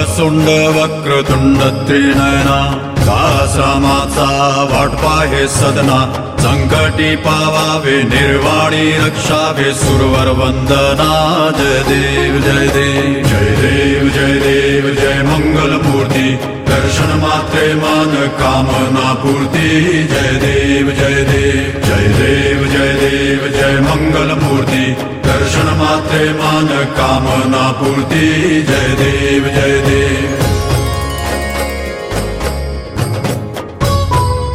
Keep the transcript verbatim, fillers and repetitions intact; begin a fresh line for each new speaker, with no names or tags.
वक्रसुंड वक्रतुंड त्रिनयना दासरामाचा वाट पाहे सदना संकटी पावावे निर्वाणी रक्षावे सुरवर वंदना जय देव जय देव जय देव जय देव जय मंगल मूर्ती दर्शन मात्रे मन कामना पूर्ती जय देव जय देव जय देव जय देव जय मंगल मूर्ती दर्शन मात्रे मन कामना पूर्ती जय देव जय देव